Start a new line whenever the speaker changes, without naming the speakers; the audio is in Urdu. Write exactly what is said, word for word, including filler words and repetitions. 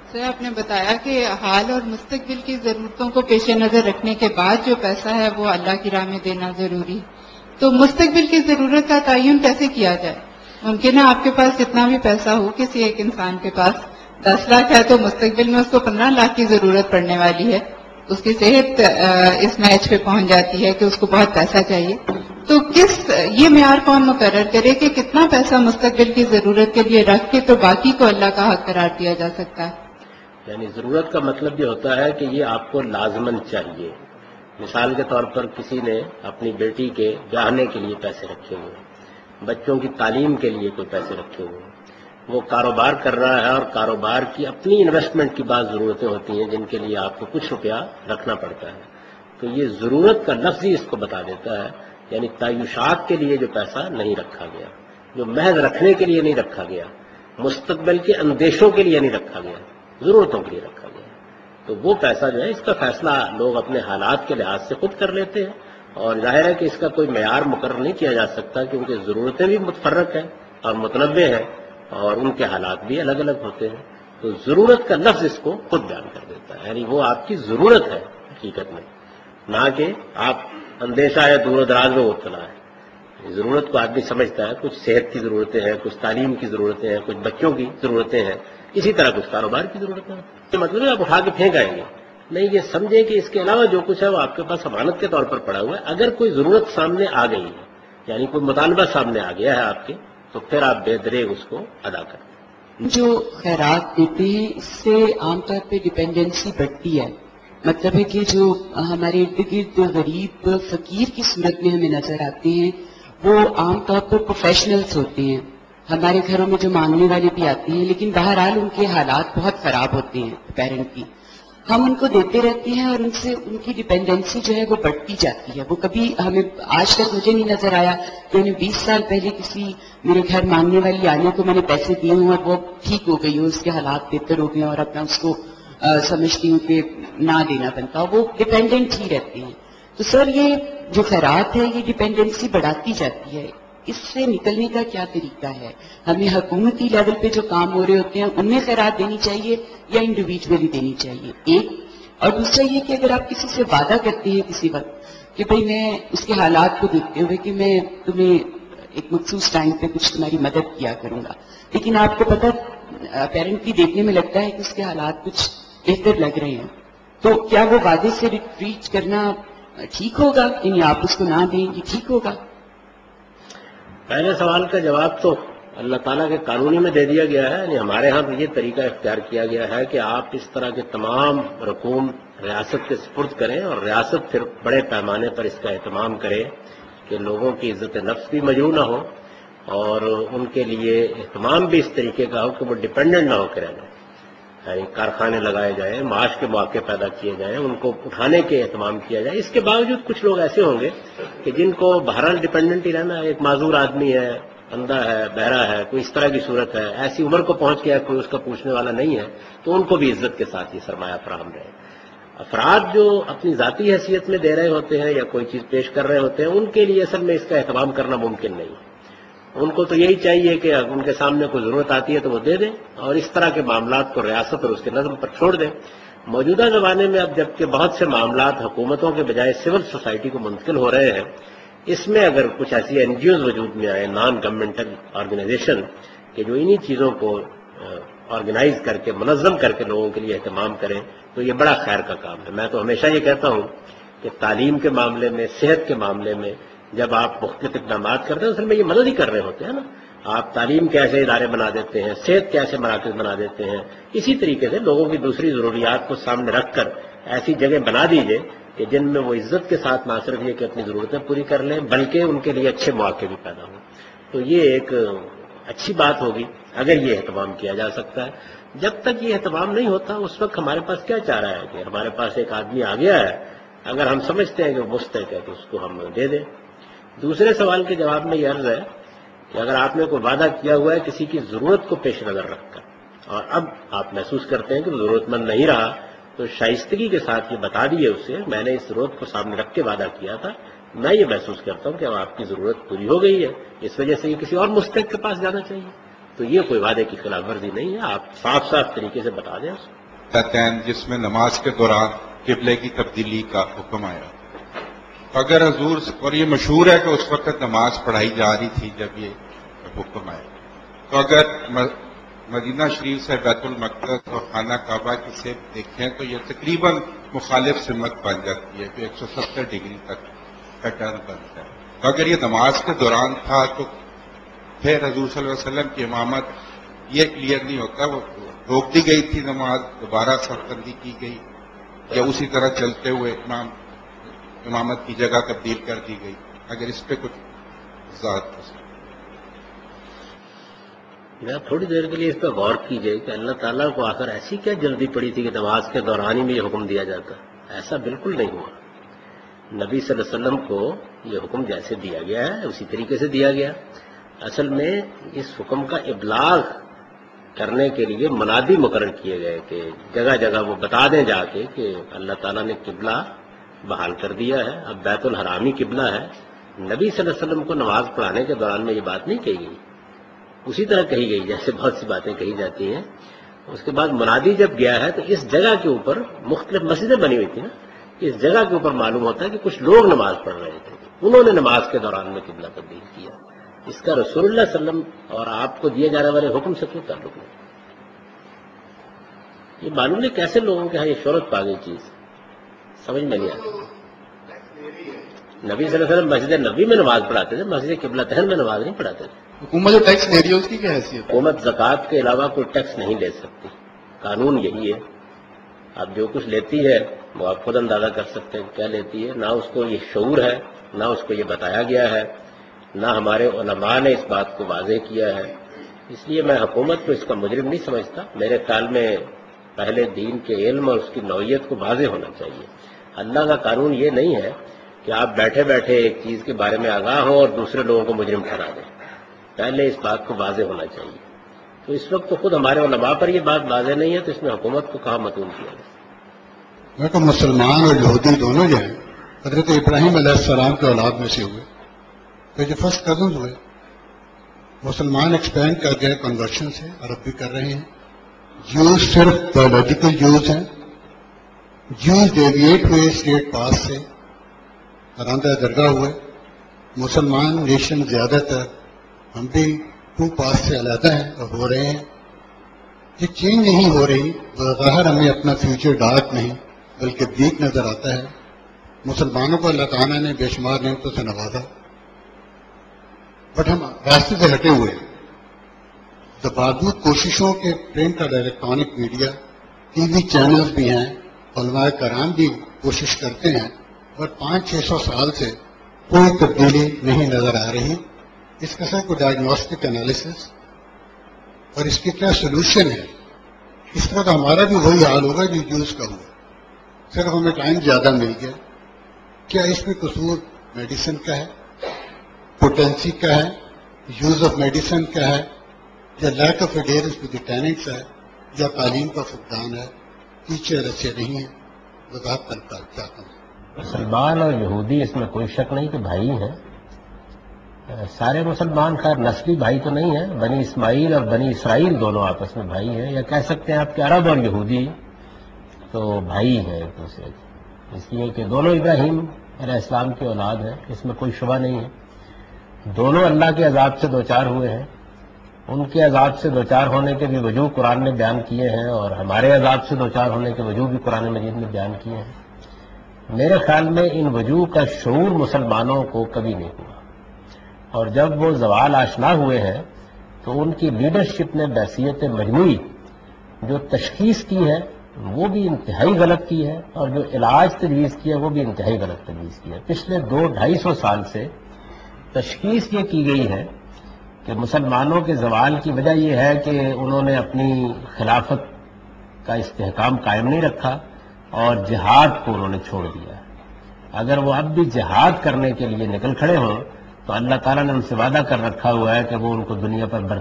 سر آپ نے بتایا کہ حال اور مستقبل کی ضرورتوں کو پیش نظر رکھنے کے بعد جو پیسہ ہے وہ اللہ کی راہ میں دینا ضروری، تو مستقبل کی ضرورت کا تعین کیسے کیا جائے؟ ممکن ہے آپ کے پاس کتنا بھی پیسہ ہو، کسی ایک انسان کے پاس دس لاکھ ہے تو مستقبل میں اس کو پندرہ لاکھ کی ضرورت پڑنے والی ہے، اس کی صحت اس میچ پہ پہنچ جاتی ہے کہ اس کو بہت پیسہ چاہیے، تو کس یہ معیار کون مقرر کرے کہ کتنا پیسہ مستقبل کی ضرورت کے لیے رکھ کے تو باقی کو اللہ کا حق قرار دیا جا سکتا ہے؟
یعنی ضرورت کا مطلب یہ ہوتا ہے کہ یہ آپ کو لازماً چاہیے. مثال کے طور پر کسی نے اپنی بیٹی کے بیاہنے کے لیے پیسے رکھے ہوئے ہیں، بچوں کی تعلیم کے لیے کوئی پیسے رکھے ہوئے ہیں، وہ کاروبار کر رہا ہے اور کاروبار کی اپنی انویسٹمنٹ کی بعض ضرورتیں ہوتی ہیں جن کے لیے آپ کو کچھ روپیہ رکھنا پڑتا ہے، تو یہ ضرورت کا لفظ ہی اس کو بتا دیتا ہے. یعنی تعیشات کے لیے جو پیسہ نہیں رکھا گیا، جو محض رکھنے کے لیے نہیں رکھا گیا، مستقبل کے اندیشوں کے لیے نہیں رکھا گیا، ضرورتوں کے لیے رکھا گیا، تو وہ پیسہ جو ہے اس کا فیصلہ لوگ اپنے حالات کے لحاظ سے خود کر لیتے ہیں. اور ظاہر ہے کہ اس کا کوئی معیار مقرر نہیں کیا جا سکتا کیونکہ ضرورتیں بھی متفرق ہیں اور متنوع ہیں اور ان کے حالات بھی الگ الگ ہوتے ہیں. تو ضرورت کا لفظ اس کو خود بیان کر دیتا ہے، یعنی وہ آپ کی ضرورت ہے حقیقت میں، نہ کہ آپ اندیشہ ہے دور و دراز میں مبتلا ہے. ضرورت کو آدمی سمجھتا ہے، کچھ صحت کی ضرورتیں ہیں، کچھ تعلیم کی ضرورتیں ہیں، کچھ بچوں کی ضرورتیں ہیں، اسی طرح کچھ کاروبار کی ضرورتیں ہیں. یہ مطلب ہے آپ اٹھا کے پھینک آئیں گے نہیں، یہ سمجھیں کہ اس کے علاوہ جو کچھ ہے وہ آپ کے پاس امانت کے طور پر پڑا ہوا ہے. اگر کوئی ضرورت سامنے آ گئی ہے، یعنی کوئی مطالبہ سامنے آ گیا ہے آپ کے، تو پھر آپ بے دریغ اس کو ادا کریں.
جو خیرات دیتے ہیں اس سے عام طور پہ ڈپینڈنسی بڑھتی ہے، مطلب ہے کہ جو ہمارے ارد گرد غریب فقیر کی صورت میں ہمیں نظر آتے ہیں وہ عام طور پر پروفیشنلز ہوتے ہیں. ہمارے گھروں میں جو مانگنے والے بھی آتے ہیں لیکن بہرحال ان کے حالات بہت خراب ہوتے ہیں پیرنٹ کی، ہم ان کو دیتے رہتے ہیں اور ان سے ان کی ڈپینڈنسی جو ہے وہ بڑھتی جاتی ہے. وہ کبھی ہمیں آج تک مجھے نہیں نظر آیا کہ انہیں بیس سال پہلے کسی میرے گھر مانگنے والی آنے کو میں نے پیسے دیے ہوں اور وہ ٹھیک ہو گئی ہو، اس کے حالات بہتر ہو گئے اور اپنا اس کو سمجھتی ہوں کہ نہ دینا بنتا، وہ ڈپینڈنٹ ہی رہتے ہیں. تو سر یہ جو خیرات ہے یہ ڈپینڈنسی بڑھاتی جاتی ہے، اس سے نکلنے کا کیا طریقہ ہے؟ ہمیں حکومتی لیول پہ جو کام ہو رہے ہوتے ہیں ان میں خیرات دینی چاہیے یا انڈیویجولی دینی چاہیے؟ ایک اور دوسرا یہ کہ اگر آپ کسی سے وعدہ کرتے ہیں کسی وقت کہ بھئی میں اس کے حالات کو دیکھتے ہوئے کہ میں تمہیں ایک مخصوص ٹائم پہ کچھ تمہاری مدد کیا کروں گا، لیکن آپ کو پتہ پیرنٹ کی دیکھنے میں لگتا ہے کہ اس کے حالات کچھ بہتر لگ رہے ہیں، تو کیا وہ وعدے سے ریٹ کرنا ٹھیک ہوگا؟ یعنی آپ اس کو نہ دیں یہ ٹھیک ہوگا؟
پہلے سوال کا جواب تو اللہ تعالیٰ کے قانونی میں دے دیا گیا ہے. یعنی ہمارے ہاں تو یہ طریقہ اختیار کیا گیا ہے کہ آپ اس طرح کے تمام رقوم ریاست کے سپرد کریں اور ریاست پھر بڑے پیمانے پر اس کا اہتمام کرے کہ لوگوں کی عزت نفس بھی مجروح نہ ہو اور ان کے لیے اہتمام بھی اس طریقے کا ہو کہ وہ ڈپینڈنٹ نہ ہو کے رہ جائیں. یعنی کارخانے لگائے جائیں، معاش کے مواقع پیدا کیے جائیں، ان کو اٹھانے کے اہتمام کیا جائے. اس کے باوجود کچھ لوگ ایسے ہوں گے کہ جن کو بہرحال ڈپینڈنٹ ہی رہنا ہے، ایک معذور آدمی ہے، اندھا ہے، بہرا ہے، کوئی اس طرح کی صورت ہے، ایسی عمر کو پہنچ گیا کوئی اس کا پوچھنے والا نہیں ہے، تو ان کو بھی عزت کے ساتھ یہ سرمایہ فراہم رہے. افراد جو اپنی ذاتی حیثیت میں دے رہے ہوتے ہیں یا کوئی چیز پیش کر رہے ہوتے ہیں ان کے لیے اصل میں اس کا اہتمام کرنا ممکن نہیں ہے. ان کو تو یہی چاہیے کہ ان کے سامنے کوئی ضرورت آتی ہے تو وہ دے دیں اور اس طرح کے معاملات کو ریاست اور اس کے نظم پر چھوڑ دیں. موجودہ زمانے میں اب جبکہ بہت سے معاملات حکومتوں کے بجائے سول سوسائٹی کو منتقل ہو رہے ہیں، اس میں اگر کچھ ایسی این جی اوز وجود میں آئے، نان گورنمنٹل آرگنائزیشن، کہ جو انہی چیزوں کو آرگنائز کر کے منظم کر کے لوگوں کے لیے اہتمام کریں تو یہ بڑا خیر کا کام ہے. میں تو ہمیشہ یہ کہتا ہوں کہ تعلیم کے معاملے میں، صحت کے معاملے میں جب آپ مختلف اقدامات کرتے ہیں اصل میں یہ مدد ہی کر رہے ہوتے ہیں نا. آپ تعلیم کے ایسے ادارے بنا دیتے ہیں، صحت کے ایسے مراکز بنا دیتے ہیں، اسی طریقے سے لوگوں کی دوسری ضروریات کو سامنے رکھ کر ایسی جگہ بنا دیجئے کہ جن میں وہ عزت کے ساتھ نہ صرف یہ کہ اپنی ضرورتیں پوری کر لیں بلکہ ان کے لیے اچھے مواقع بھی پیدا ہوں. تو یہ ایک اچھی بات ہوگی اگر یہ اہتمام کیا جا سکتا ہے. جب تک یہ اہتمام نہیں ہوتا اس وقت ہمارے پاس کیا چارہ ہے کہ ہمارے پاس ایک آدمی آ گیا ہے، اگر ہم سمجھتے ہیں کہ وہ مستحق ہے تو اس کو ہم دے دیں. دوسرے سوال کے جواب میں یہ عرض ہے کہ اگر آپ نے کوئی وعدہ کیا ہوا ہے کسی کی ضرورت کو پیش نظر رکھ کر اور اب آپ محسوس کرتے ہیں کہ ضرورت مند نہیں رہا، تو شائستگی کے ساتھ یہ بتا دیے اسے میں نے اس ضرورت کو سامنے رکھ کے وعدہ کیا تھا، میں یہ محسوس کرتا ہوں کہ اب آپ کی ضرورت پوری ہو گئی ہے، اس وجہ سے یہ کسی اور مستحق کے پاس جانا چاہیے. تو یہ کوئی وعدے کی خلاف ورزی نہیں ہے، آپ صاف صاف طریقے سے بتا دیں اس کو۔
جس میں نماز کے دوران قبلے کی تبدیلی کا حکم آیا، اگر حضور، اور یہ مشہور ہے کہ اس وقت نماز پڑھائی جا رہی تھی جب یہ حکم آیا، تو اگر مدینہ شریف سے بیت المقدس اور خانہ کعبہ کی سیب دیکھیں تو یہ تقریباً مخالف سمت بن جاتی ہے کہ ایک سو ستر ڈگری تک کا ٹرن بنتا ہے۔ تو اگر یہ نماز کے دوران تھا تو پھر حضور صلی اللہ علیہ وسلم کی امامت یہ کلیئر نہیں ہوتا، وہ روک دی گئی تھی نماز، دوبارہ صف بندی کی گئی، یا اسی طرح چلتے ہوئے امام امامت کی جگہ تبدیل کر دی گئی؟ اگر اس پہ کچھ وضاحت ہو سکے۔
میں تھوڑی دیر کے لیے اس پہ غور کیجئے کہ اللہ تعالیٰ کو آخر ایسی کیا جلدی پڑی تھی کہ نماز کے دوران ہی میں یہ حکم دیا جاتا؟ ایسا بالکل نہیں ہوا۔ نبی صلی اللہ علیہ وسلم کو یہ حکم جیسے دیا گیا ہے اسی طریقے سے دیا گیا۔ اصل میں اس حکم کا ابلاغ کرنے کے لیے منادی مقرر کیے گئے کہ جگہ جگہ وہ بتا دیں جا کے کہ اللہ تعالیٰ نے قبلہ بحال کر دیا ہے، اب بیت الحرامی قبلہ ہے۔ نبی صلی اللہ علیہ وسلم کو نماز پڑھانے کے دوران میں یہ بات نہیں کہی گئی، اسی طرح کہی گئی جیسے بہت سی باتیں کہی جاتی ہیں۔ اس کے بعد منادی جب گیا ہے تو اس جگہ کے اوپر مختلف مسجدیں بنی ہوئی تھی نا، اس جگہ کے اوپر معلوم ہوتا ہے کہ کچھ لوگ نماز پڑھ رہے تھے، انہوں نے نماز کے دوران میں قبلہ تبدیل کیا۔ اس کا رسول اللہ صلی اللہ علیہ وسلم اور آپ کو دیے جانے والے حکم سے کوئی تعلق نہیں۔ یہ معلوم نہیں کیسے لوگوں کے ہاں یہ شہرت پا گئی چیز، سمجھ میں نہیں آتی۔ نبی صلی اللہ علیہ وسلم مسجد نبی میں نماز پڑھاتے تھے، مسجد قبلہ تہن میں نماز نہیں پڑھاتے تھے۔
حکومت جو ٹیکس لے رہی ہے اس کی کیا حیثیت؟
حکومت زکوٰۃ کے علاوہ کوئی ٹیکس نہیں لے سکتی، قانون یہی ہے۔ اب جو کچھ لیتی ہے وہ آپ خود اندازہ کر سکتے ہیں کیا لیتی ہے، نہ اس کو یہ شعور ہے، نہ اس کو یہ بتایا گیا ہے، نہ ہمارے علماء نے اس بات کو واضح کیا ہے۔ اس لیے میں حکومت کو اس کا مجرم نہیں سمجھتا۔ میرے خیال میں پہلے دین کے علم اور اس کی نوعیت کو واضح ہونا چاہیے۔ اللہ کا قانون یہ نہیں ہے کہ آپ بیٹھے بیٹھے ایک چیز کے بارے میں آگاہ ہوں اور دوسرے لوگوں کو مجرم ٹھہرا دیں، پہلے اس بات کو واضح ہونا چاہیے۔ تو اس وقت تو خود ہمارے علماء پر یہ بات واضح نہیں ہے، تو اس میں حکومت کو کہاں متون کیا جائے؟
میں تو مسلمان اور یہودی دونوں جو ہیں حضرت ابراہیم علیہ السلام کے اولاد میں سے ہوئے، تو جو فرسٹ کزنز ہوئے، مسلمان ایکسپینڈ کر گئے کنورشن سے، عرب بھی کر رہے ہیں۔ جوز صرف بایولوجیکل جوز ہیں، جوز ڈیویٹ ہوئے اسٹیٹ پاس سے، راندہ درگاہ ہوئے۔ مسلمان نیشن زیادہ تر ہم بھی ٹو پاس سے علیحدہ ہیں اور ہو رہے ہیں۔ یہ چینج نہیں ہو رہی، بظاہر ہمیں اپنا فیوچر ڈارک نہیں بلکہ ویک نظر آتا ہے۔ مسلمانوں کو اللہ تعالیٰ نے بے شمار نعمتوں سے نوازا، بٹ ہم راستے سے ہٹے ہوئے ہیں۔ باوجود کوششوں کے پرنٹ اور electronic media, T V channels بھی ہیں، علماء کرام بھی کوشش کرتے ہیں، اور پانچ چھ سو سال سے کوئی تبدیلی نہیں نظر آ رہی۔ اس کا سر کو ڈائگنوسٹک انالیسس اور اس کی کیا سولوشن ہے، اس طرح کا ہمارا بھی وہی حال ہوگا جو یوز کا ہوا، صرف ہمیں ٹائم زیادہ مل گیا۔ کیا اس میں قصور میڈیسن کا ہے، پوٹینسی کا ہے، یوز آف میڈیسن کا ہے، یا lack of adherence with the tenets ہے، یا تعلیم کا فقدان ہے، ٹیچر اچھے نہیں ہیں؟ وضاحت کرتا چاہتا ہوں۔
مسلمان اور یہودی اس میں کوئی شک نہیں کہ بھائی ہیں، سارے مسلمان خیر نسلی بھائی تو نہیں ہیں، بنی اسماعیل اور بنی اسرائیل دونوں آپس میں بھائی ہیں، یا کہہ سکتے ہیں آپ کہ عرب اور یہودی تو بھائی ہیں ایک دوسرے کے، اس لیے کہ دونوں ابراہیم علیہ السلام کی اولاد ہیں، اس میں کوئی شبہ نہیں ہے۔ دونوں اللہ کے عذاب سے دوچار ہوئے ہیں، ان کے عذاب سے دوچار ہونے کے بھی وجوہ قرآن نے بیان کیے ہیں، اور ہمارے عذاب سے دوچار ہونے کے وجوہ بھی قرآن مجید میں بیان کیے ہیں۔ میرے خیال میں ان وجوہ کا شعور مسلمانوں کو کبھی نہیں ہوا، اور جب وہ زوال آشنا ہوئے ہیں تو ان کی لیڈرشپ نے بحثیت مجموعی جو تشخیص کی ہے وہ بھی انتہائی غلط کی ہے، اور جو علاج تجویز کیا ہے وہ بھی انتہائی غلط تجویز کی ہے۔ پچھلے دو ڈھائی سو سال سے تشخیص یہ کی گئی ہے کہ مسلمانوں کے زوال کی وجہ یہ ہے کہ انہوں نے اپنی خلافت کا استحکام قائم نہیں رکھا اور جہاد کو انہوں نے چھوڑ دیا۔ اگر وہ اب بھی جہاد کرنے کے لیے نکل کھڑے ہوں تو اللہ تعالیٰ نے ان سے وعدہ کر رکھا ہوا ہے کہ وہ ان کو دنیا پر